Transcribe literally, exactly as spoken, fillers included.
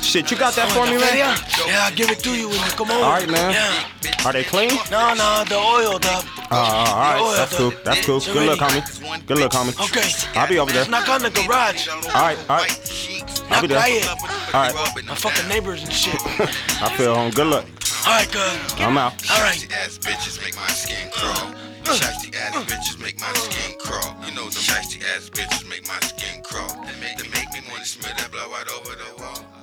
Shit, you got that for me, man? Yeah, I'll give it to you when you come over. All right, man. Yeah. Are they clean? No, no, the oiled up. Uh, all right, that's cool. That's cool. Good luck, homie. Good luck, homie. Okay. I'll be over there. Knock on the garage. All right, all right. I'll be there. All right. My fucking neighbors and shit. I feel home. Good luck. All right, good. I'm out. All right. Ass bitches make my skin crawl. Shiesty ass bitches make my skin crawl. You know the shiesty ass bitches make my skin crawl. They make, they make me wanna smell that blow right over